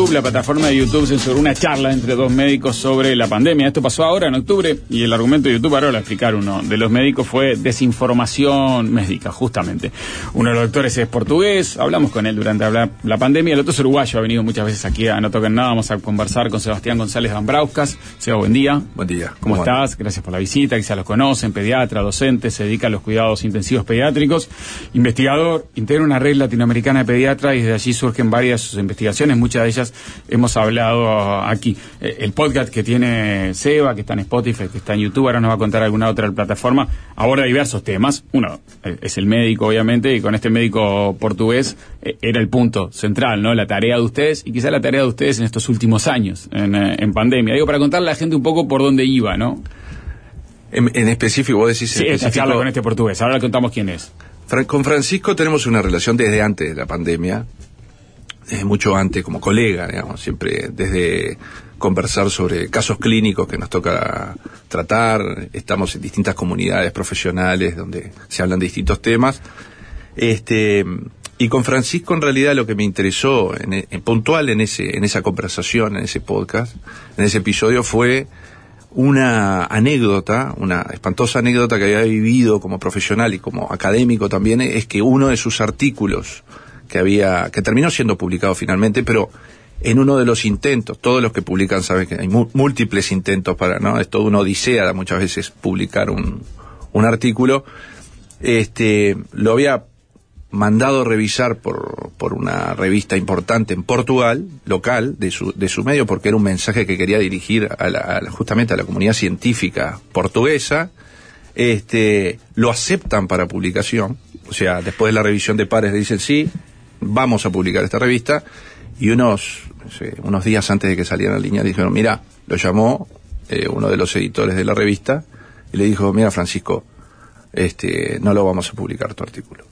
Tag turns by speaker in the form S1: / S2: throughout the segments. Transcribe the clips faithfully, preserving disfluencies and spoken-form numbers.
S1: YouTube, la plataforma de YouTube censuró una charla entre dos médicos sobre la pandemia. Esto pasó ahora en octubre y el argumento de YouTube, ahora lo voy a explicar uno de los médicos, fue desinformación médica, justamente. Uno de los doctores es portugués, hablamos con él durante la, la pandemia, el otro es uruguayo, ha venido muchas veces aquí a No Toquen Nada. Vamos a conversar con Sebastián González Dambrauskas. Seba, buen día.
S2: Buen día.
S1: ¿Cómo, ¿Cómo estás? Anda? Gracias por la visita, quizás los conocen, pediatra, docente, se dedica a los cuidados intensivos pediátricos, investigador, integra una red latinoamericana de pediatras y desde allí surgen varias investigaciones, muchas de ellas hemos hablado aquí. Eh, el podcast que tiene Seba, que está en Spotify, que está en YouTube, ahora nos va a contar alguna otra plataforma, aborda diversos temas. Uno eh, es el médico, obviamente, y con este médico portugués eh, era el punto central, ¿no? La tarea de ustedes, y quizá la tarea de ustedes en estos últimos años, en, eh, en pandemia. Digo, para contarle a la gente un poco por dónde iba, ¿no?
S2: En, en específico, vos decís...
S1: Sí, esta charla con este portugués. Ahora le contamos quién es.
S2: Fran, con Francisco tenemos una relación desde antes de la pandemia, desde mucho antes, como colega, digamos, siempre desde conversar sobre casos clínicos que nos toca tratar. Estamos en distintas comunidades profesionales donde se hablan de distintos temas. Este... Y con Francisco, en realidad, lo que me interesó en, en puntual en ese en esa conversación, en ese podcast, en ese episodio, fue una anécdota, una espantosa anécdota que había vivido como profesional y como académico también, es que uno de sus artículos que había, que terminó siendo publicado finalmente, pero en uno de los intentos, todos los que publican saben que hay múltiples intentos para, ¿no? Es toda una odisea muchas veces publicar un, un artículo, este, lo había mandado revisar por por una revista importante en Portugal, local, de su de su medio, porque era un mensaje que quería dirigir a la, a la, justamente a la comunidad científica portuguesa. Este, lo aceptan para publicación, o sea, después de la revisión de pares le dicen sí, vamos a publicar esta revista, y unos no sé, unos días antes de que salieran a la línea dijeron, mira, lo llamó eh, uno de los editores de la revista y le dijo, mira, Francisco, este, no lo vamos a publicar tu artículo.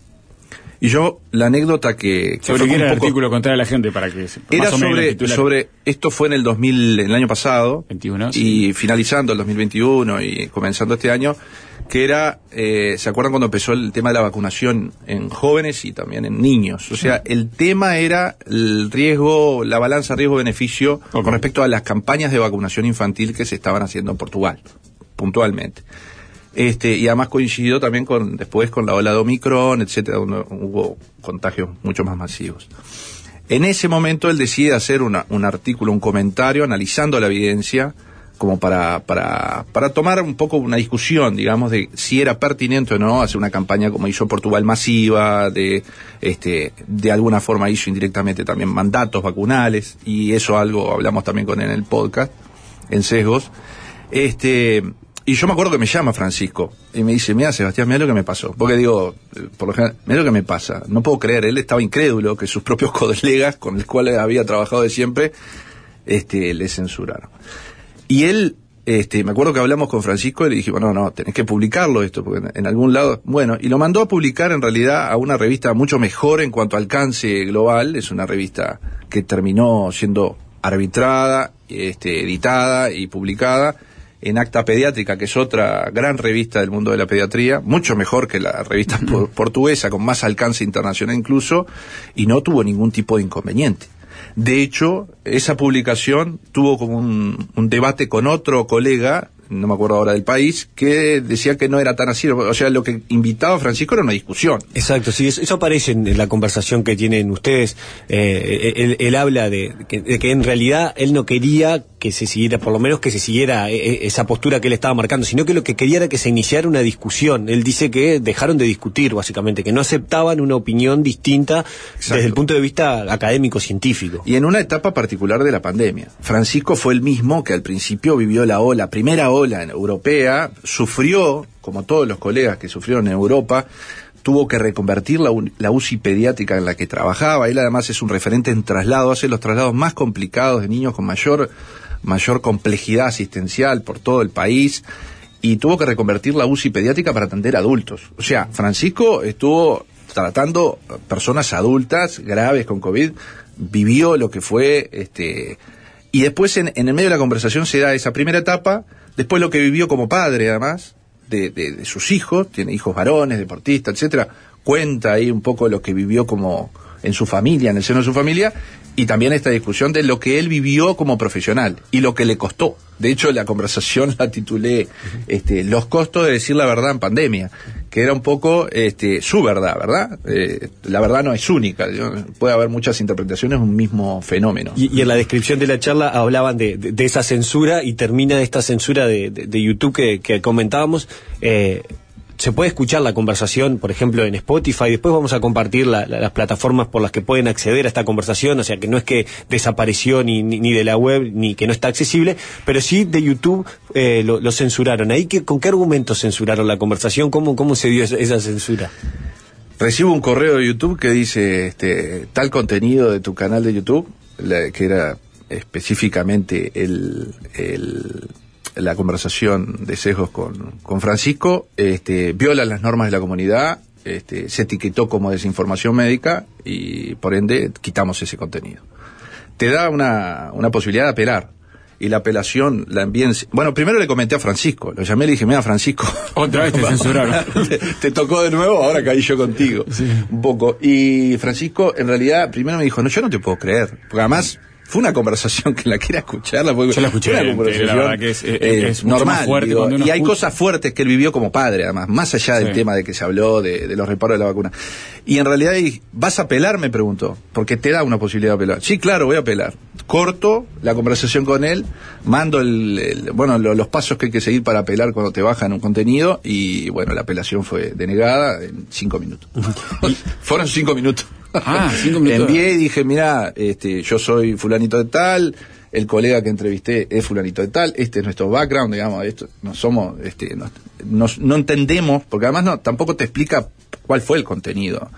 S2: Y yo, la anécdota que... que
S1: ¿Sobre qué era el artículo? Contar a la gente para que...
S2: Era sobre, sobre... Esto fue en el dos mil, en el año pasado.
S1: veintiuno,
S2: y
S1: sí.
S2: Finalizando el dos mil veintiuno y comenzando este año, que era... Eh, ¿se acuerdan cuando empezó el tema de la vacunación en jóvenes y también en niños? O sea, el tema era el riesgo, la balanza riesgo-beneficio okay. con respecto a las campañas de vacunación infantil que se estaban haciendo en Portugal, puntualmente. Este, y además coincidió también con después con la ola de Omicron, etcétera, donde hubo contagios mucho más masivos. En ese momento él decide hacer una, un artículo, un comentario analizando la evidencia como para, para, para tomar un poco una discusión, digamos, de si era pertinente o no hacer una campaña como hizo Portugal masiva, de, este, de alguna forma hizo indirectamente también mandatos vacunales, y eso algo hablamos también con él en el podcast, en Sesgos. Este, Y yo me acuerdo que me llama Francisco y me dice, mira, Sebastián, mira lo que me pasó. Porque digo, por lo general, mira lo que me pasa. No puedo creer, él estaba incrédulo que sus propios colegas, con los cuales había trabajado de siempre, este, le censuraron. Y él, este, me acuerdo que hablamos con Francisco y le dije, bueno, no, tenés que publicarlo esto, porque en, en algún lado, bueno, y lo mandó a publicar en realidad a una revista mucho mejor en cuanto a alcance global. Es una revista que terminó siendo arbitrada, este, editada y publicada en Acta Pediátrica, que es otra gran revista del mundo de la pediatría, mucho mejor que la revista por, portuguesa, con más alcance internacional incluso, y no tuvo ningún tipo de inconveniente. De hecho, esa publicación tuvo como un, un debate con otro colega, no me acuerdo ahora del país, que decía que no era tan así. O sea, lo que invitaba a Francisco era una discusión.
S3: Exacto, sí, eso, eso aparece en la conversación que tienen ustedes. Eh, él, él habla de que, de que en realidad él no quería que se siguiera, por lo menos que se siguiera eh, esa postura que él estaba marcando, sino que lo que quería era que se iniciara una discusión. Él dice que dejaron de discutir, básicamente, que no aceptaban una opinión distinta. Exacto. Desde el punto de vista académico-científico.
S2: Y en una etapa particular de la pandemia. Francisco fue el mismo que al principio vivió la ola, primera ola en europea, sufrió, como todos los colegas que sufrieron en Europa, tuvo que reconvertir la, la U C I pediátrica en la que trabajaba. Él además es un referente en traslado, hace los traslados más complicados de niños con mayor mayor complejidad asistencial por todo el país, y tuvo que reconvertir la U C I pediátrica para atender adultos. O sea, Francisco estuvo tratando personas adultas graves con COVID, vivió lo que fue, este, y después en, en el medio de la conversación se da esa primera etapa, después lo que vivió como padre además, de, de, de sus hijos, tiene hijos varones, deportistas, etcétera, cuenta ahí un poco lo que vivió como en su familia, en el seno de su familia, y también esta discusión de lo que él vivió como profesional y lo que le costó. De hecho, la conversación la titulé este, Los costos de decir la verdad en pandemia, que era un poco este, su verdad, ¿verdad? Eh, la verdad no es única, puede haber muchas interpretaciones de un mismo fenómeno.
S3: Y, y en la descripción de la charla hablaban de, de, de esa censura, y termina esta censura de, de, de YouTube que, que comentábamos. Eh, Se puede escuchar la conversación, por ejemplo, en Spotify. Después vamos a compartir la, la, las plataformas por las que pueden acceder a esta conversación. O sea, que no es que desapareció ni, ni, ni de la web, ni que no está accesible, pero sí de YouTube eh, lo, lo censuraron. ¿Ahí que, con qué argumentos censuraron la conversación? ¿Cómo, cómo se dio esa, esa censura?
S2: Recibo un correo de YouTube que dice este, tal contenido de tu canal de YouTube, la, que era específicamente el... el la conversación de sesgos con, con Francisco, este, viola las normas de la comunidad, este, se etiquetó como desinformación médica y por ende quitamos ese contenido. Te da una, una posibilidad de apelar, y la apelación la envié en... Bueno, primero le comenté a Francisco, lo llamé y le dije, mira Francisco,
S1: otra vez te censuraron.
S2: te, te tocó de nuevo, ahora caí yo contigo, sí. Un poco. Y Francisco en realidad primero me dijo, no, yo no te puedo creer, porque además fue una conversación que la quiera escucharla, porque
S1: yo la escuché,
S2: una conversación
S1: la verdad que es, es,
S2: eh,
S1: es
S2: normal,
S1: fuerte
S2: digo, y hay
S1: escucha.
S2: cosas fuertes que él vivió como padre, además, más allá del sí. tema de que se habló de, de los reparos de la vacuna. Y en realidad, ¿vas a apelar? Me preguntó, porque te da una posibilidad de apelar. Sí, claro, voy a apelar. Corto la conversación con él, mando el, el bueno lo, los pasos que hay que seguir para apelar cuando te bajan un contenido, y bueno, la apelación fue denegada en cinco minutos. Fueron cinco minutos.
S1: Ah, cinco minutos.
S2: Envié y dije, mira, este, yo soy fulanito de tal, el colega que entrevisté es fulanito de tal, este es nuestro background, digamos, esto, no somos, este, no, nos, no entendemos, porque además no, tampoco te explica cuál fue el contenido.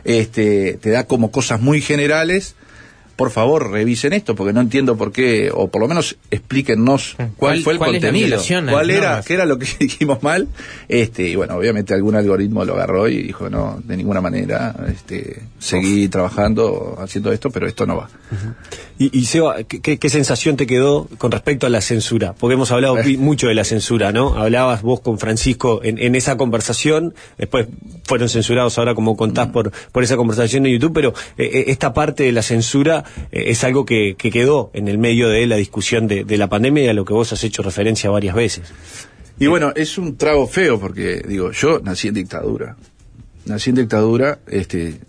S2: Este, te da como cosas muy generales. Por favor, revisen esto, porque no entiendo por qué, o por lo menos explíquennos cuál, ¿Cuál fue el
S4: cuál
S2: contenido, cuál era,
S4: normas?
S2: qué era lo que dijimos mal, este, y bueno, obviamente algún algoritmo lo agarró y dijo, no, de ninguna manera, este, seguí Uf. trabajando, haciendo esto, pero esto no va.
S3: Uh-huh. Y, y Seba, ¿qué, ¿qué sensación te quedó con respecto a la censura? Porque hemos hablado eh. mucho de la censura, ¿no? Hablabas vos con Francisco en, en esa conversación, después fueron censurados ahora, como contás, mm. por, por esa conversación en YouTube, pero eh, esta parte de la censura es algo que, que quedó en el medio de la discusión de, de la pandemia, y a lo que vos has hecho referencia varias veces.
S2: Y bueno, es un trago feo, porque digo, yo nací en dictadura, nací en dictadura, este,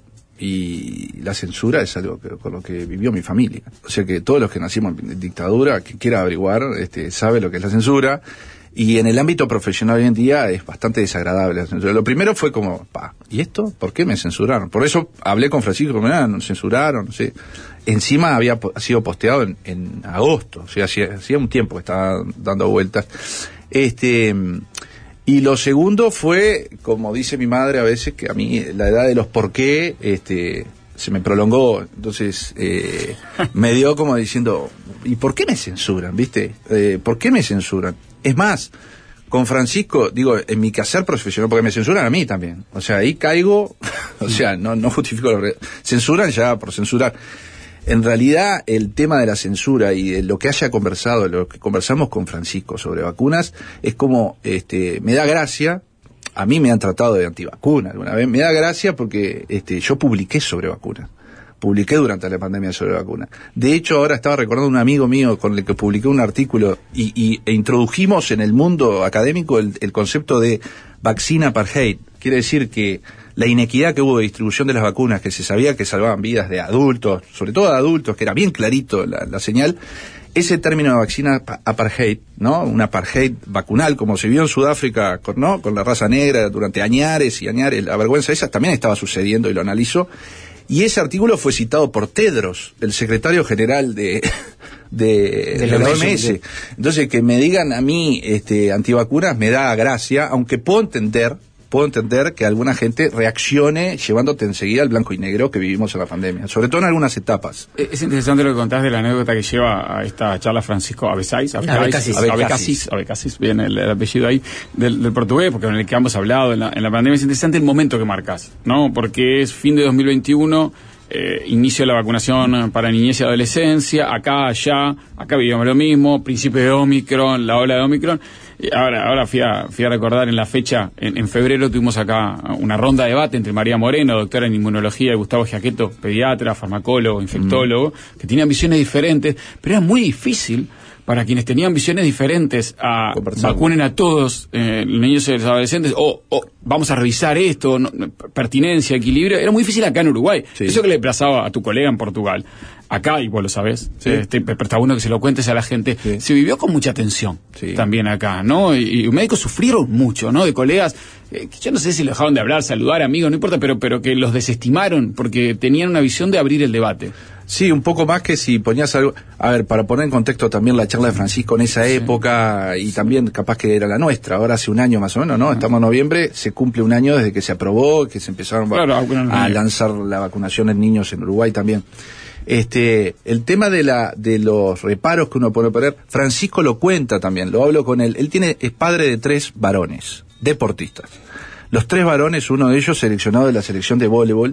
S2: y la censura es algo que, con lo que vivió mi familia. O sea que todos los que nacimos en dictadura, que quiera averiguar, este, sabe lo que es la censura. Y en el ámbito profesional hoy en día es bastante desagradable la censura. Lo primero fue como, pa, ¿y esto? ¿Por qué me censuraron? Por eso hablé con Francisco, como, ah, nos censuraron, no sé. Encima había po- sido posteado en, en agosto, o sea, hacía, hacía un tiempo que estaba dando vueltas. Este, y lo segundo fue, como dice mi madre a veces, que a mí la edad de los por qué, este, se me prolongó, entonces eh, me dio como diciendo, ¿y por qué me censuran? ¿Viste? Eh, ¿Por qué me censuran? Es más, con Francisco, digo, en mi quehacer profesional, porque me censuran a mí también. O sea, ahí caigo, o sea, no, no justifico lo que... Censuran ya por censurar. En realidad, el tema de la censura y de lo que haya conversado, lo que conversamos con Francisco sobre vacunas, es como, este, me da gracia. A mí me han tratado de antivacuna alguna vez. Me da gracia porque este, yo publiqué sobre vacunas. Publiqué durante la pandemia sobre vacunas. De hecho, ahora estaba recordando un amigo mío con el que publiqué un artículo y, y e introdujimos en el mundo académico el, el concepto de vaccina apartheid. Quiere decir que la inequidad que hubo de distribución de las vacunas, que se sabía que salvaban vidas de adultos, sobre todo de adultos, que era bien clarito la, la señal, ese término de vaccina apartheid, ¿no? Un apartheid vacunal, como se vio en Sudáfrica, con, ¿no? Con la raza negra durante añares y añares, la vergüenza esa también estaba sucediendo y lo analizó. Y ese artículo fue citado por Tedros, el secretario general de, de, de la O M S. Entonces, que me digan a mí este, antivacunas me da gracia, aunque puedo entender, puedo entender que alguna gente reaccione llevándote enseguida al blanco y negro que vivimos en la pandemia, sobre todo en algunas etapas.
S1: Es interesante lo que contás de la anécdota que lleva a esta charla Francisco Abecasis,
S4: Abecasis,
S1: Abecasis, Abecasis, bien el, el apellido ahí, del, del portugués, porque con el que hemos hablado en la, en la pandemia. Es interesante el momento que marcas, ¿no? Porque es fin de dos mil veintiuno, eh, inicio de la vacunación para niñez y adolescencia, acá, allá, acá vivíamos lo mismo, principio de Omicron, la ola de Omicron. Y ahora, ahora fui a, fui a recordar en la fecha, en, en febrero tuvimos acá una ronda de debate entre María Moreno, doctora en inmunología, y Gustavo Giaquetto, pediatra, farmacólogo, infectólogo, mm. que tenían visiones diferentes, pero era muy difícil para quienes tenían visiones diferentes a vacunen a todos eh, los niños y los adolescentes, o, o vamos a revisar esto, no, pertinencia, equilibrio. Era muy difícil acá en Uruguay. Sí. Eso que le pasaba a tu colega en Portugal. Acá, y vos lo sabés, sí. este, pero está bueno que se lo cuentes a la gente, sí. se vivió con mucha tensión sí. también acá, ¿no? Y, y los médicos sufrieron mucho, ¿no? De colegas, eh, que yo no sé si lo dejaron de hablar, saludar, amigos, no importa, pero, pero que los desestimaron porque tenían una visión de abrir el debate.
S2: Sí, un poco más que si ponías algo... A ver, para poner en contexto también la charla de Francisco en esa sí. época, y también capaz que era la nuestra, ahora hace un año más o menos, ¿no? Estamos en noviembre, se cumple un año desde que se aprobó, que se empezaron claro, a, a lanzar la vacunación en niños en Uruguay también. Este, el tema de la de los reparos que uno puede poner, Francisco lo cuenta también, lo hablo con él. Él tiene es padre de tres varones, deportistas. Los tres varones, uno de ellos seleccionado de la selección de voleibol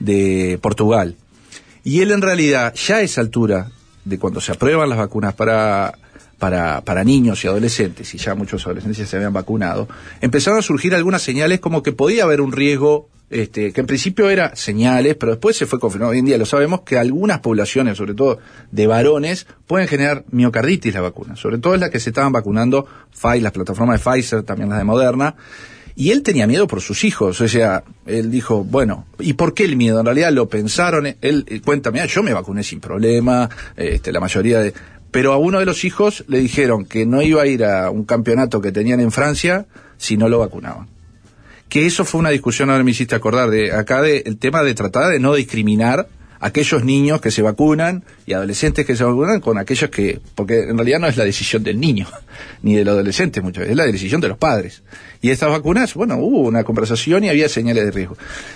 S2: de Portugal. Y él en realidad, ya a esa altura, de cuando se aprueban las vacunas para, para, para niños y adolescentes, y ya muchos adolescentes se habían vacunado, empezaron a surgir algunas señales como que podía haber un riesgo, este, que en principio era señales, pero después se fue confirmado. Hoy en día lo sabemos que algunas poblaciones, sobre todo de varones, pueden generar miocarditis la vacuna. Sobre todo es la que se estaban vacunando, las plataformas de Pfizer, también las de Moderna. Y él tenía miedo por sus hijos, o sea, él dijo, bueno, ¿y por qué el miedo? En realidad lo pensaron, él, él cuenta, mira, yo me vacuné sin problema, este, la mayoría de... Pero a uno de los hijos le dijeron que no iba a ir a un campeonato que tenían en Francia si no lo vacunaban. Que eso fue una discusión, ahora me hiciste acordar, de acá de, el tema de tratar de no discriminar a aquellos niños que se vacunan y adolescentes que se vacunan con aquellos que, porque en realidad no es la decisión del niño, ni del adolescente muchas veces, es la decisión de los padres. Y estas vacunas, bueno, hubo una conversación y había señales de riesgo.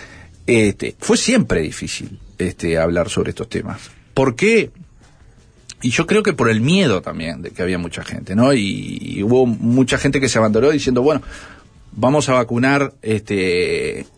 S2: Este, fue siempre difícil este, hablar sobre estos temas. ¿Por qué? Y yo creo que por el miedo también de que había mucha gente, ¿no? Y, y hubo mucha gente que se abandonó diciendo, bueno, vamos a vacunar este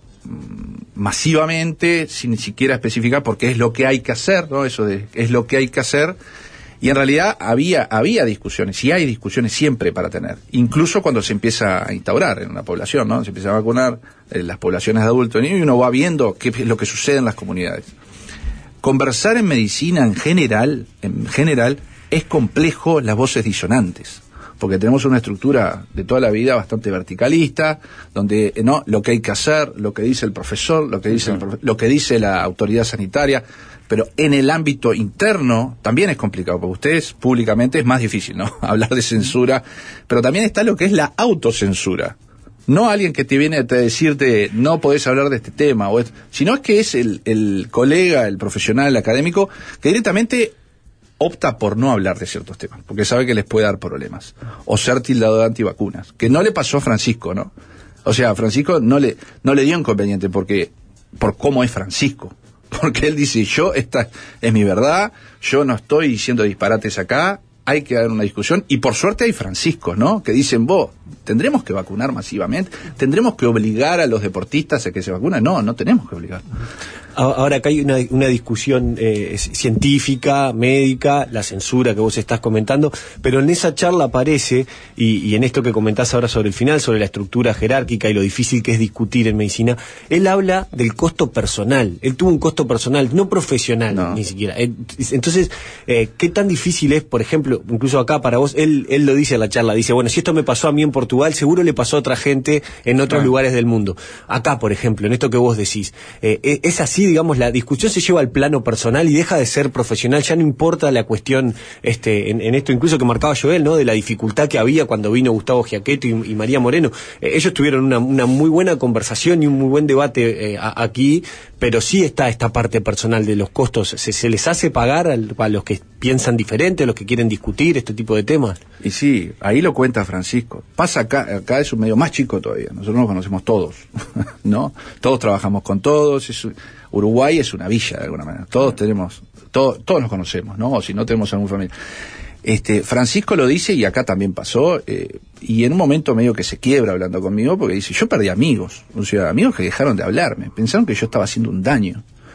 S2: masivamente, sin ni siquiera especificar, porque es lo que hay que hacer, ¿no? Eso de, es lo que hay que hacer. Y en realidad había, había discusiones, y hay discusiones siempre para tener, incluso cuando se empieza a instaurar en una población, ¿no? Se empieza a vacunar en las poblaciones de adultos, y uno va viendo qué es lo que sucede en las comunidades. Conversar en medicina en general, en general, es complejo las voces disonantes, porque tenemos una estructura de toda la vida bastante verticalista, donde no lo que hay que hacer, lo que dice el profesor, lo que dice el profe- lo que dice la autoridad sanitaria, pero en el ámbito interno también es complicado, porque ustedes públicamente es más difícil, ¿no? Hablar de censura, pero también está lo que es la autocensura. No alguien que te viene a decirte no podés hablar de este tema, o es, sino es que es el, el colega, el profesional, el académico, que directamente opta por no hablar de ciertos temas, porque sabe que les puede dar problemas, o ser tildado de antivacunas, que no le pasó a Francisco, ¿no? O sea, a Francisco no le, no le dio inconveniente porque, por cómo es Francisco, porque él dice, yo, esta es mi verdad, yo no estoy diciendo disparates acá, hay que dar una discusión, y por suerte hay franciscos, ¿no?, que dicen, vos, ¿tendremos que vacunar masivamente? ¿Tendremos que obligar a los deportistas a que se vacunen? No, no tenemos que obligar.
S3: Ahora acá hay una, una discusión eh, científica, médica, la censura que vos estás comentando, pero en esa charla aparece, y, y en esto que comentás ahora sobre el final, sobre la estructura jerárquica y lo difícil que es discutir en medicina, él habla del costo personal. Él tuvo un costo personal, no profesional, no. Ni siquiera. Entonces, eh, ¿qué tan difícil es, por ejemplo, incluso acá para vos, él, él lo dice en la charla, dice, bueno, si esto me pasó a mí en Portugal, seguro le pasó a otra gente en otros ah. lugares del mundo. Acá, por ejemplo, en esto que vos decís, eh, es así, digamos, la discusión se lleva al plano personal y deja de ser profesional, ya no importa la cuestión, este, en, en esto incluso que marcaba Joel, ¿no?, de la dificultad que había cuando vino Gustavo Giaquetto y, y María Moreno. Eh, ellos tuvieron una, una muy buena conversación y un muy buen debate eh, a, aquí, pero sí está esta parte personal de los costos. ¿Se, se les hace pagar al, a los que piensan diferente, a los que quieren discutir este tipo de temas?
S2: Y sí, ahí lo cuenta Francisco. Pasa acá, acá es un medio más chico todavía, nosotros nos conocemos todos, ¿no? Todos trabajamos con todos, es, Uruguay es una villa de alguna manera, todos tenemos, todo, todos nos conocemos, ¿no? O si no tenemos algún familiar. Este, Francisco lo dice, y acá también pasó, eh, y en un momento medio que se quiebra hablando conmigo, porque dice, yo perdí amigos, o sea, amigos que dejaron de hablarme, pensaron que yo estaba haciendo un daño.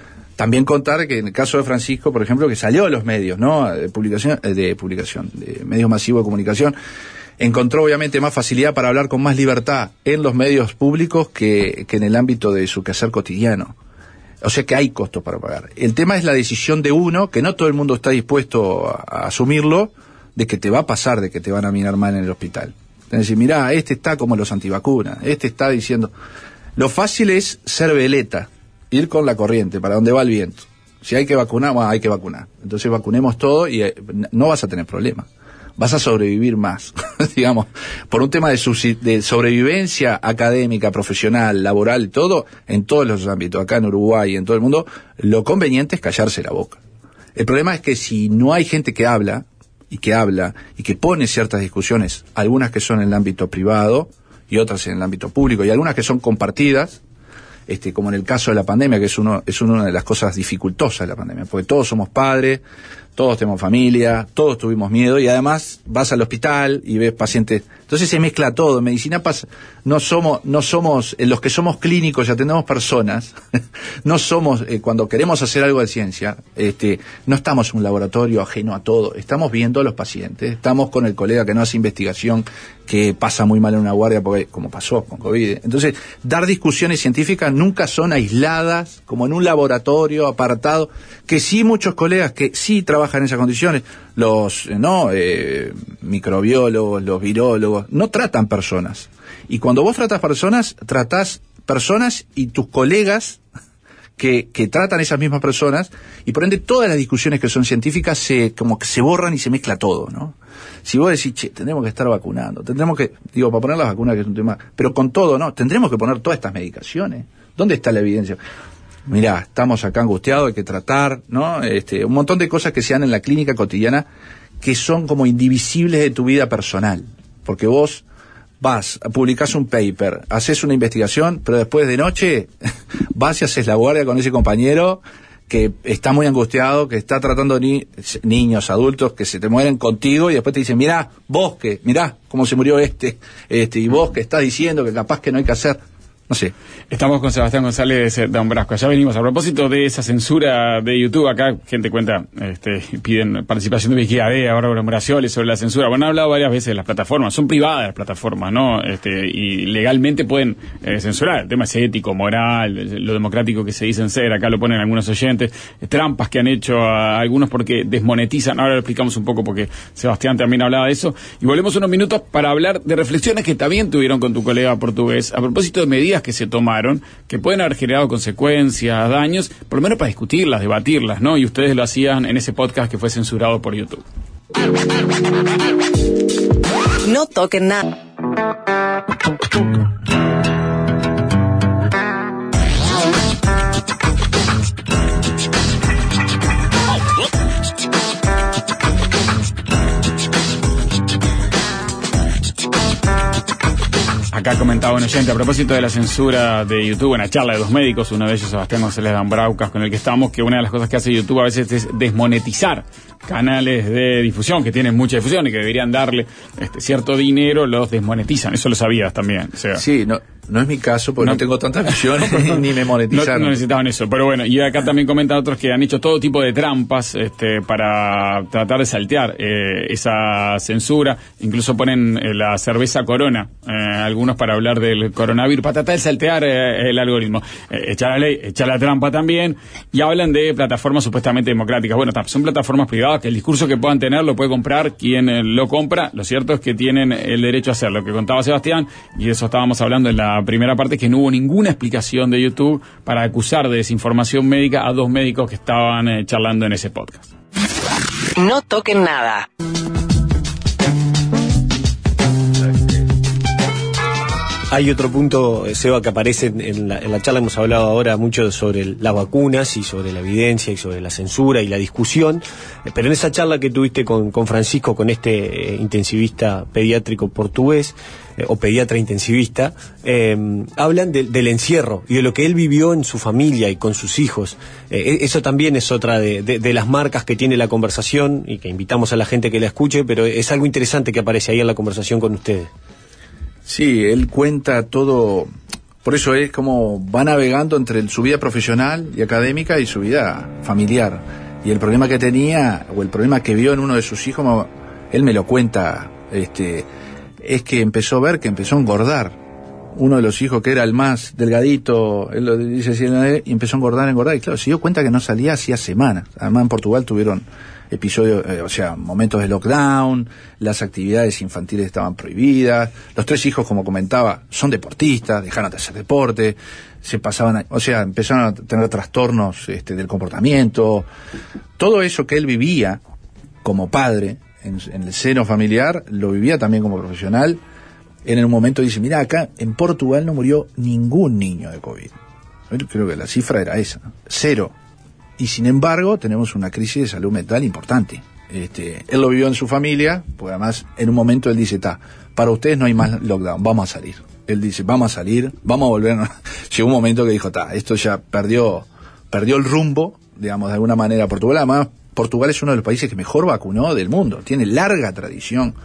S2: también contar que en el caso de Francisco, por ejemplo, que salió a los medios, ¿no? De publicación, de publicación, de medios masivos de comunicación, encontró obviamente más facilidad para hablar con más libertad en los medios públicos que, que en el ámbito de su quehacer cotidiano. O sea que hay costos para pagar. El tema es la decisión de uno, que no todo el mundo está dispuesto a, a asumirlo, de que te va a pasar, de que te van a mirar mal en el hospital. Es decir, mirá, este está como los antivacunas, este está diciendo... Lo fácil es ser veleta, ir con la corriente, para donde va el viento. Si hay que vacunar, bueno, hay que vacunar. Entonces vacunemos todo y eh, no vas a tener problema. Vas a sobrevivir más, digamos, por un tema de, subsi- de sobrevivencia académica, profesional, laboral, todo, en todos los ámbitos, acá en Uruguay y en todo el mundo, lo conveniente es callarse la boca. El problema es que si no hay gente que habla, y que habla, y que pone ciertas discusiones, algunas que son en el ámbito privado, y otras en el ámbito público, y algunas que son compartidas, este, como en el caso de la pandemia, que es uno, es una de las cosas dificultosas de la pandemia, porque todos somos padres, todos tenemos familia, todos tuvimos miedo, y además vas al hospital y ves pacientes, entonces se mezcla todo. En medicina pasa, no somos, no somos, eh, los que somos clínicos y atendemos personas, no somos, eh, cuando queremos hacer algo de ciencia, este, no estamos en un laboratorio ajeno a todo, estamos viendo a los pacientes, estamos con el colega que no hace investigación, que pasa muy mal en una guardia, porque como pasó con COVID. Entonces, dar discusiones científicas nunca son aisladas, como en un laboratorio apartado, que sí muchos colegas que sí trabajan en esas condiciones, los no eh, microbiólogos, los virólogos, no tratan personas. Y cuando vos tratas personas, tratás personas y tus colegas que, que tratan esas mismas personas, y por ende todas las discusiones que son científicas se como que se borran y se mezcla todo, ¿no? Si vos decís, che, tendremos que estar vacunando, tendremos que, digo, para poner las vacunas, que es un tema, pero con todo, ¿no? Tendremos que poner todas estas medicaciones. ¿Dónde está la evidencia? Mirá, estamos acá angustiados, hay que tratar, ¿no? Este, un montón de cosas que se dan en la clínica cotidiana que son como indivisibles de tu vida personal. Porque vos vas, publicás un paper, haces una investigación, pero después de noche vas y haces la guardia con ese compañero que está muy angustiado, que está tratando ni, niños, adultos, que se te mueren contigo, y después te dicen, mirá, vos que, mirá cómo se murió este, este, y vos que estás diciendo que capaz que no hay que hacer, no sé.
S1: Estamos con Sebastián González de Ombrasco. Ya venimos a propósito de esa censura de YouTube. Acá gente cuenta, este, piden participación de Viquidad, ahora Moraciones sobre la censura. Bueno, han hablado varias veces de las plataformas, son privadas las plataformas, ¿no? Este, y legalmente pueden eh, censurar. El tema es ético, moral, lo democrático que se dicen ser. Acá lo ponen algunos oyentes. Trampas que han hecho a algunos porque desmonetizan. Ahora lo explicamos un poco porque Sebastián también hablaba de eso. Y volvemos unos minutos para hablar de reflexiones que también tuvieron con tu colega portugués a propósito de medidas que se tomaron, que pueden haber generado consecuencias, daños, por lo menos para discutirlas, debatirlas, ¿no? Y ustedes lo hacían en ese podcast que fue censurado por YouTube.
S4: No toquen nada.
S1: Acá comentaba un oyente a propósito de la censura de YouTube, una charla de dos médicos, uno de ellos Sebastián González de Ambraucas, con el que estamos, que una de las cosas que hace YouTube a veces es desmonetizar canales de difusión que tienen mucha difusión y que deberían darle este cierto dinero, los desmonetizan. Eso lo sabías también. O sea,
S2: sí, no, no es mi caso porque no, no tengo tantas visiones ni me monetizan.
S1: No, no necesitaban eso, pero bueno, y acá también comentan otros que han hecho todo tipo de trampas este, para tratar de saltear eh, esa censura. Incluso ponen eh, la cerveza Corona, eh, algunos para hablar del coronavirus, para tratar de saltear eh, el algoritmo. Eh, echar la ley, echar la trampa también, y hablan de plataformas supuestamente democráticas. Bueno, son plataformas privadas que el discurso que puedan tener lo puede comprar quien eh, lo compra. Lo cierto es que tienen el derecho a hacerlo, que contaba Sebastián, y de eso estábamos hablando en la primera parte, que no hubo ninguna explicación de YouTube para acusar de desinformación médica a dos médicos que estaban eh, charlando en ese podcast.
S4: No toquen nada.
S3: Hay otro punto, Seba, que aparece en la, en la charla. Hemos hablado ahora mucho sobre las vacunas y sobre la evidencia y sobre la censura y la discusión, pero en esa charla que tuviste con, con Francisco, con este eh, intensivista pediátrico portugués, eh, o pediatra intensivista, eh, hablan de, del encierro y de lo que él vivió en su familia y con sus hijos. Eh, eso también es otra de, de, de las marcas que tiene la conversación y que invitamos a la gente que la escuche, pero es algo interesante que aparece ahí en la conversación con ustedes.
S2: Sí, él cuenta todo, Por eso es como va navegando entre su vida profesional y académica y su vida familiar. Y el problema que tenía, o el problema que vio en uno de sus hijos, él me lo cuenta, este, es que empezó a ver que empezó a engordar. Uno de los hijos que era el más delgadito, él lo dice así, y empezó a engordar, a engordar, y claro, se dio cuenta que no salía hacía semanas. Además en Portugal tuvieron episodios, eh, o sea, momentos de lockdown, las actividades infantiles estaban prohibidas, los tres hijos, como comentaba, son deportistas, dejaron de hacer deporte, se pasaban, a, o sea, empezaron a tener trastornos este, del comportamiento, todo eso que él vivía como padre, en, en el seno familiar, lo vivía también como profesional. En un momento dice, mira, acá en Portugal no murió ningún niño de COVID. Yo creo que la cifra era esa, cero. Y sin embargo, tenemos una crisis de salud mental importante. Este, él lo vivió en su familia, porque además en un momento él dice, ta, para ustedes no hay más lockdown, vamos a salir. Él dice, vamos a salir, vamos a volver. Llegó un momento que dijo, ta, esto ya perdió, perdió el rumbo, digamos, de alguna manera Portugal. Además, Portugal es uno de los países que mejor vacunó del mundo, tiene larga tradición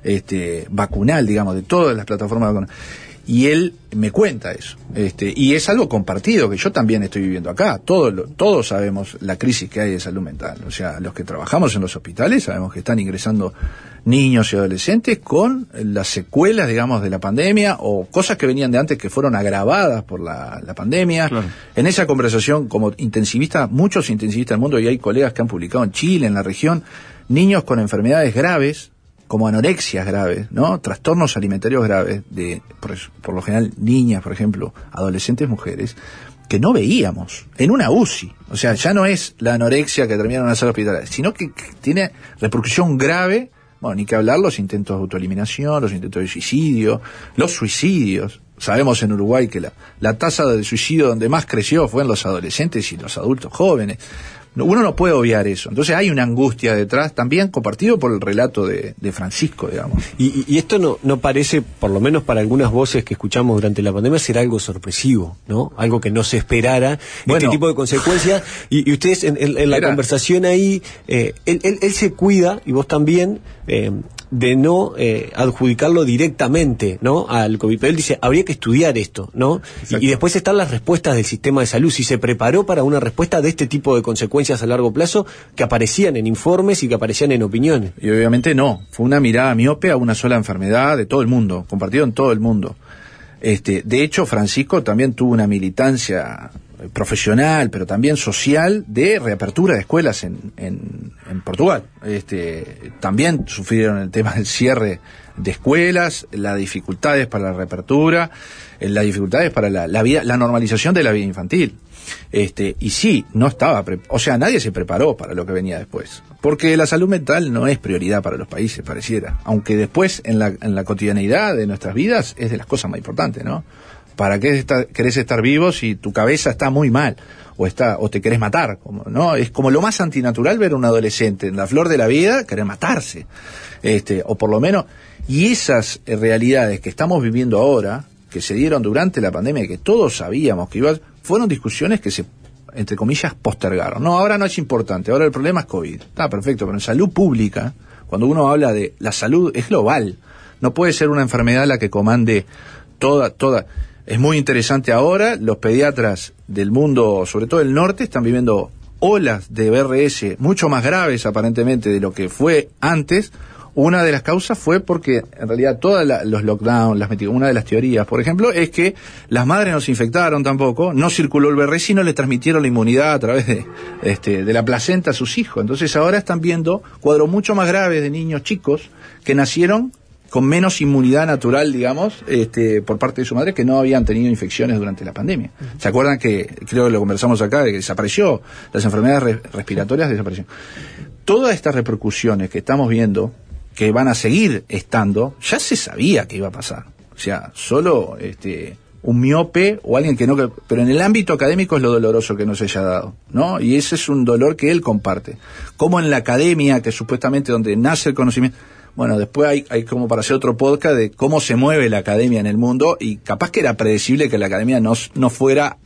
S2: este vacunal, digamos, de todas las plataformas vacunas. Y él me cuenta eso, este y es algo compartido que yo también estoy viviendo acá. Todos todos sabemos la crisis que hay de salud mental. O sea, los que trabajamos en los hospitales sabemos que están ingresando niños y adolescentes con las secuelas, digamos, de la pandemia o cosas que venían de antes que fueron agravadas por la, la pandemia. Claro. En esa conversación, como intensivista, muchos intensivistas del mundo, y hay colegas que han publicado en Chile, en la región, niños con enfermedades graves, como anorexias graves, ¿no? Trastornos alimentarios graves, de por, por lo general niñas, por ejemplo, adolescentes mujeres, que no veíamos en una U C I. O sea, ya no es la anorexia que terminaron en la sala hospitalaria, sino que, que tiene repercusión grave, bueno, ni que hablar los intentos de autoeliminación, los intentos de suicidio, los suicidios. Sabemos en Uruguay que la, la tasa de suicidio donde más creció fue en los adolescentes y los adultos jóvenes. Uno no puede obviar eso. Entonces hay una angustia detrás, también compartido por el relato de, de Francisco, digamos.
S3: Y, y esto no, no parece, por lo menos para algunas voces que escuchamos durante la pandemia, ser algo sorpresivo, ¿no? Algo que no se esperara, bueno, este tipo de consecuencias. Y, y ustedes en, en, en la era. conversación ahí, eh, él, él, él se cuida, y vos también, eh, de no eh, adjudicarlo directamente, ¿no?, al COVID. Pero él dice, habría que estudiar esto, ¿no? Y, y después están las respuestas del sistema de salud. Si se preparó para una respuesta de este tipo de consecuencias a largo plazo que aparecían en informes y que aparecían en opiniones.
S2: Y obviamente no. Fue una mirada miope a una sola enfermedad de todo el mundo, compartido en todo el mundo. Este, de hecho, Francisco también tuvo una militancia profesional, pero también social, de reapertura de escuelas en, en, en Portugal. Este, también sufrieron el tema del cierre de escuelas, las dificultades para la reapertura, las dificultades para la, la vida, la normalización de la vida infantil. Este, y sí, no estaba, pre- o sea, nadie se preparó para lo que venía después, porque la salud mental no es prioridad para los países, pareciera, aunque después en la, en la cotidianeidad de nuestras vidas es de las cosas más importantes, ¿no? ¿Para qué está, querés estar vivo si tu cabeza está muy mal? O está, o te querés matar, como, ¿no? Es como lo más antinatural ver a un adolescente en la flor de la vida querer matarse. Este, o por lo menos, y esas eh, realidades que estamos viviendo ahora, que se dieron durante la pandemia y que todos sabíamos que iba, fueron discusiones que se, entre comillas, postergaron. No, ahora no es importante, ahora el problema es COVID. Está perfecto, pero en salud pública, cuando uno habla de la salud, es global. No puede ser una enfermedad la que comande toda, toda. Es muy interesante ahora, los pediatras del mundo, sobre todo el norte, están viviendo olas de B R S mucho más graves aparentemente de lo que fue antes. Una de las causas fue porque en realidad todos los lockdowns, las meti- una de las teorías, por ejemplo, es que las madres no se infectaron tampoco, no circuló el B R S y no le transmitieron la inmunidad a través de, este, de la placenta a sus hijos. Entonces ahora están viendo cuadros mucho más graves de niños chicos que nacieron con menos inmunidad natural, digamos, este, por parte de su madre, que no habían tenido infecciones durante la pandemia. Uh-huh. ¿Se acuerdan que, creo que lo conversamos acá, de que desapareció, las enfermedades re- respiratorias desaparecieron? Todas estas repercusiones que estamos viendo, que van a seguir estando, ya se sabía que iba a pasar. O sea, solo este, un miope o alguien que no... Pero en el ámbito académico es lo doloroso que no se haya dado, ¿no? Y ese es un dolor que él comparte. Como en la academia, que supuestamente donde nace el conocimiento... Bueno, después hay, hay como para hacer otro podcast de cómo se mueve la academia en el mundo, y capaz que era predecible que la academia no, no fuera,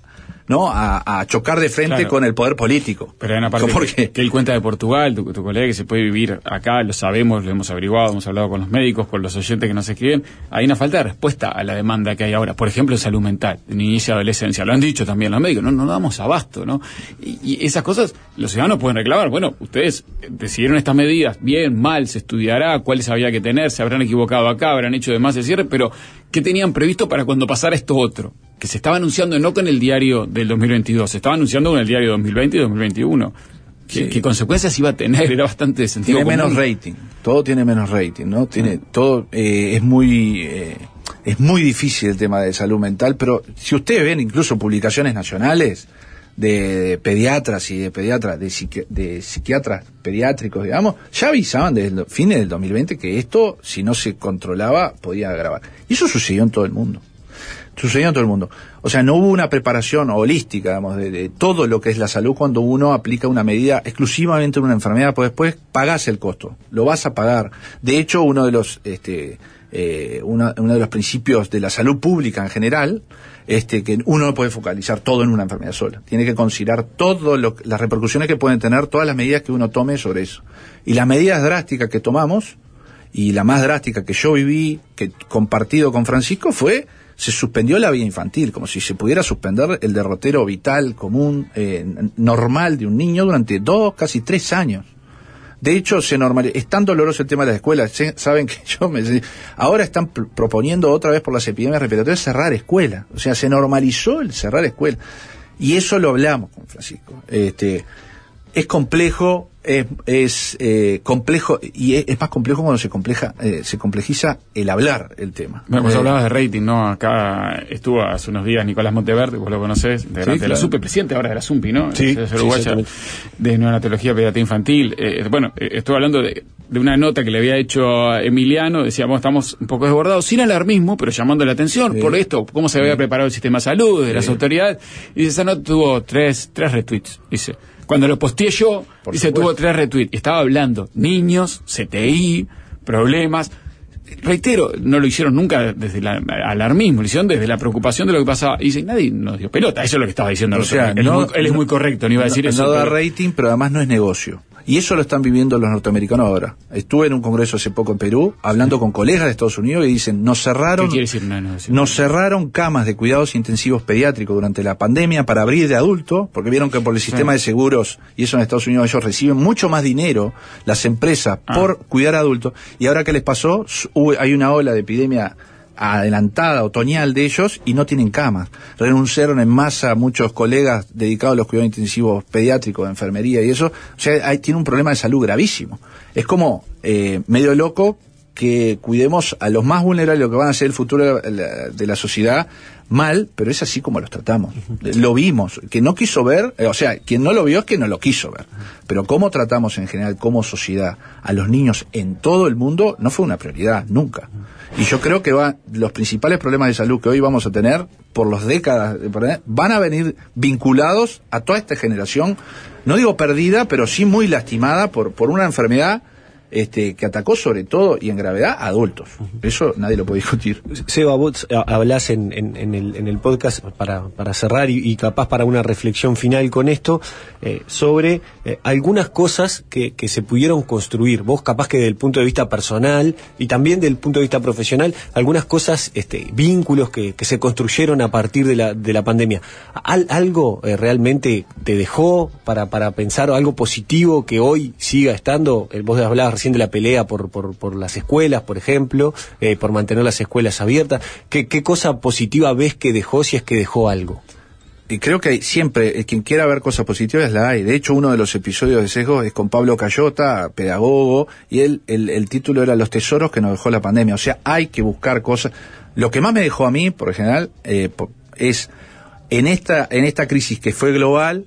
S2: ¿no? A, a chocar de frente
S1: claro.
S2: con el poder político.
S1: Pero hay una parte
S2: Porque...
S1: que, que él cuenta de Portugal, tu, tu colega, que se puede vivir acá, lo sabemos, lo hemos averiguado, hemos hablado con los médicos, con los oyentes que nos escriben. Hay una falta de respuesta a la demanda que hay ahora. Por ejemplo, en salud mental, de niñez y adolescencia. Lo han dicho también los médicos, no, no damos abasto, ¿no? Y, y esas cosas los ciudadanos pueden reclamar. Bueno, ustedes decidieron estas medidas, bien, mal, se estudiará, cuáles había que tener, se habrán equivocado acá, habrán hecho de más el cierre, pero ¿qué tenían previsto para cuando pasara esto otro? Que se estaba anunciando no con el diario del dos mil veintidós, se estaba anunciando con el diario dos mil veinte y dos mil veintiuno. ¿Qué, sí. ¿Qué consecuencias iba a tener? Era bastante de sentido
S2: Tiene
S1: común.
S2: menos rating, todo tiene menos rating, ¿no? Tiene, ah. todo eh, es muy... Eh, es muy difícil el tema de salud mental, pero si ustedes ven incluso publicaciones nacionales de, de pediatras y de pediatras, de, psiqui- de psiquiatras pediátricos, digamos, ya avisaban desde el fines del dos mil veinte que esto, si no se controlaba, podía agravar. Y eso sucedió en todo el mundo. Sucedió en todo el mundo. O sea, no hubo una preparación holística, digamos, de, de todo lo que es la salud cuando uno aplica una medida exclusivamente en una enfermedad, pues después pagás el costo, lo vas a pagar. De hecho, uno de los... este Eh, una, uno de los principios de la salud pública en general, este, que uno no puede focalizar todo en una enfermedad sola. Tiene que considerar todas las repercusiones que pueden tener todas las medidas que uno tome sobre eso. Y las medidas drásticas que tomamos, y la más drástica que yo viví, que compartido con Francisco, fue, se suspendió la vida infantil, como si se pudiera suspender el derrotero vital común, eh, normal de un niño durante dos, casi tres años. De hecho, se normaliza. Es tan doloroso el tema de las escuelas. Saben que yo me... Ahora están pr- proponiendo otra vez por las epidemias respiratorias cerrar escuelas. O sea, se normalizó el cerrar escuelas. Y eso lo hablamos con Francisco. Este, es complejo, es, es eh, complejo, y es, es más complejo cuando se compleja, eh, se complejiza el hablar el tema.
S1: Bueno, vos
S2: eh,
S1: hablabas de rating, ¿no? Acá estuvo hace unos días Nicolás Monteverde, vos lo conocés, integrante sí, claro. de la SUPE, presidente ahora de la SUMPI, ¿no?
S3: Sí,
S1: es uruguaya, sí, de neonatología pediatría infantil. Eh, bueno, eh, estuve hablando de, de una nota que le había hecho a Emiliano, decíamos, estamos un poco desbordados, sin alarmismo, pero llamando la atención sí. por esto, cómo se había sí. preparado el sistema de salud, de sí. las autoridades, y esa nota tuvo tres, tres retweets, dice. Cuando lo posteé yo, Por dice, supuesto. Tuvo tres retweets. Estaba hablando niños, C T I, problemas. Reitero, no lo hicieron nunca desde el alarmismo, lo hicieron desde la preocupación de lo que pasaba. Y dice, nadie nos dio pelota. Eso es lo que estaba diciendo.
S2: O sea,
S1: él,
S2: no,
S1: es muy, él es muy correcto, no iba a decir
S2: no,
S1: eso.
S2: No da
S1: pero...
S2: rating, pero además no es negocio. Y eso lo están viviendo los norteamericanos ahora. Estuve en un congreso hace poco en Perú, hablando con colegas de Estados Unidos, y dicen, nos cerraron,
S1: ¿Qué quiere decir? No, no, sí,
S2: nos cerraron camas de cuidados intensivos pediátricos durante la pandemia para abrir de adulto, porque vieron que por el sistema sí. de seguros, y eso en Estados Unidos ellos reciben mucho más dinero, las empresas, ah. por cuidar a adultos. Y ahora, ¿qué les pasó? Hubo, hay una ola de epidemia adelantada, otoñal de ellos, y no tienen camas. Renunciaron en masa muchos colegas dedicados a los cuidados intensivos pediátricos, de enfermería y eso. O sea, hay, tiene un problema de salud gravísimo. Es como eh, medio loco que cuidemos a los más vulnerables, lo que van a ser el futuro de la, de la sociedad, mal, pero es así como los tratamos. Lo vimos. Quien no quiso ver, eh, o sea, quien no lo vio es que no lo quiso ver. Pero cómo tratamos en general, como sociedad, a los niños en todo el mundo, no fue una prioridad, nunca. Y yo creo que va, los principales problemas de salud que hoy vamos a tener, por las décadas, van a venir vinculados a toda esta generación, no digo perdida, pero sí muy lastimada por, por una enfermedad Este, que atacó sobre todo y en gravedad a adultos. Eso nadie lo puede discutir.
S3: Seba, vos hablás en, en, en, el, en el podcast para, para cerrar y, y capaz para una reflexión final con esto, eh, sobre eh, algunas cosas que, que se pudieron construir. Vos capaz que desde el punto de vista personal y también desde el punto de vista profesional, algunas cosas, este, vínculos que, que se construyeron a partir de la, de la pandemia. Al, ¿Algo eh, realmente te dejó para, para pensar, o algo positivo que hoy siga estando? Eh, vos hablabas de la pelea por, por, por las escuelas, por ejemplo, eh, por mantener las escuelas abiertas. ¿Qué, ¿Qué cosa positiva ves que dejó, si es que dejó algo?
S2: Y creo que hay, siempre, eh, quien quiera ver cosas positivas la hay. De hecho, uno de los episodios de Sesgo es con Pablo Cayota, pedagogo, y él, el, el título era Los tesoros que nos dejó la pandemia. O sea, hay que buscar cosas. Lo que más me dejó a mí, por general, eh, es en esta, en esta crisis que fue global,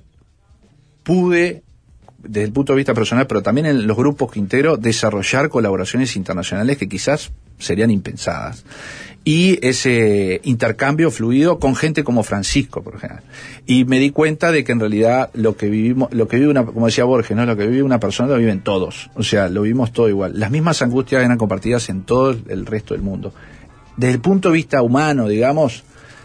S2: pude, desde el punto de vista personal, pero también en los grupos que integro, desarrollar colaboraciones internacionales que quizás serían impensadas. Y ese intercambio fluido con gente como Francisco, por ejemplo. Y me di cuenta de que en realidad lo que vivimos, lo que vive una, como decía Borges, ¿no? Lo que vive una persona lo viven todos. O sea, lo vivimos todo igual. Las mismas angustias eran compartidas en todo el resto del mundo. Desde el punto de vista humano, digamos,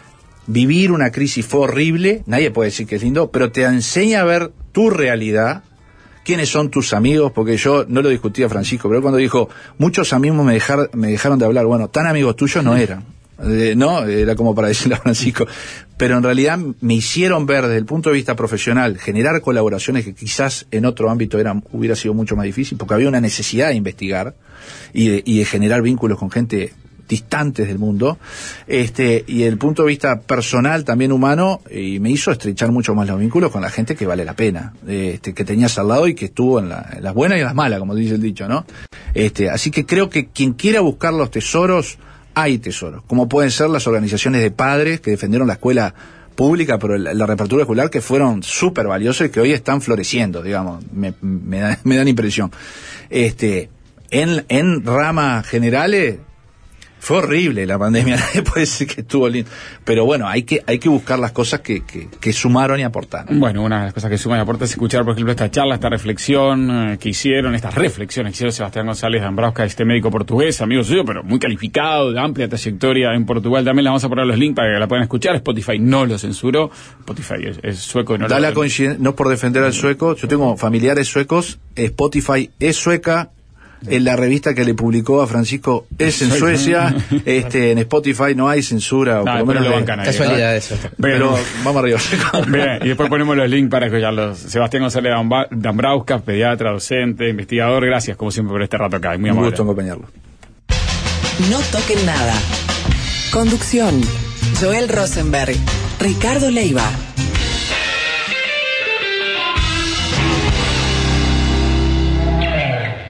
S2: vivir una crisis fue horrible, nadie puede decir que es lindo, pero te enseña a ver tu realidad, quiénes son tus amigos, porque yo no lo discutía Francisco, pero cuando dijo, muchos amigos me, dejar, me dejaron de hablar, bueno, tan amigos tuyos no eran, eh, no, era como para decirle a Francisco, pero en realidad me hicieron ver desde el punto de vista profesional, generar colaboraciones que quizás en otro ámbito eran, hubiera sido mucho más difícil, porque había una necesidad de investigar y de, y de generar vínculos con gente distantes del mundo, este, y el punto de vista personal, también humano, y me hizo estrechar mucho más los vínculos con la gente que vale la pena, este, que tenías al lado y que estuvo en, la, en las buenas y en las malas, como dice el dicho, ¿no? Este, así que creo que quien quiera buscar los tesoros, hay tesoros, como pueden ser las organizaciones de padres que defendieron la escuela pública, pero la, la reapertura escolar, que fueron súper valiosos y que hoy están floreciendo, digamos, me, me, da, me dan impresión. Este, en, en ramas generales, fue horrible la pandemia, nadie puede decir que estuvo lindo, pero bueno, hay que hay que buscar las cosas que, que, que sumaron y aportaron.
S1: Bueno, una de las cosas que suman y aportan es escuchar, por ejemplo, esta charla, esta reflexión eh, que hicieron, estas reflexiones que hicieron Sebastián González de Ambrausca, este médico portugués, amigo suyo, pero muy calificado, de amplia trayectoria en Portugal. También le vamos a poner los links para que la puedan escuchar. Spotify no lo censuró, Spotify es, es sueco y no
S2: da
S1: lo...
S2: la coincidencia, no por defender al sueco, yo tengo familiares suecos, Spotify es sueca, en la revista que le publicó a Francisco es en Suecia, este, en Spotify no hay censura, o
S1: no,
S2: por lo menos
S1: lo
S2: le,
S1: bancan ahí,
S5: casualidad eso.
S2: Pero vamos arriba.
S1: Bien, y después ponemos los links para escucharlos. Sebastián González de Ambrausca, pediatra, docente, investigador, gracias como siempre por este rato acá, muy amable.
S2: Un gusto acompañarlo.
S4: No toquen nada. Conducción: Joel Rosenberg, Ricardo Leiva.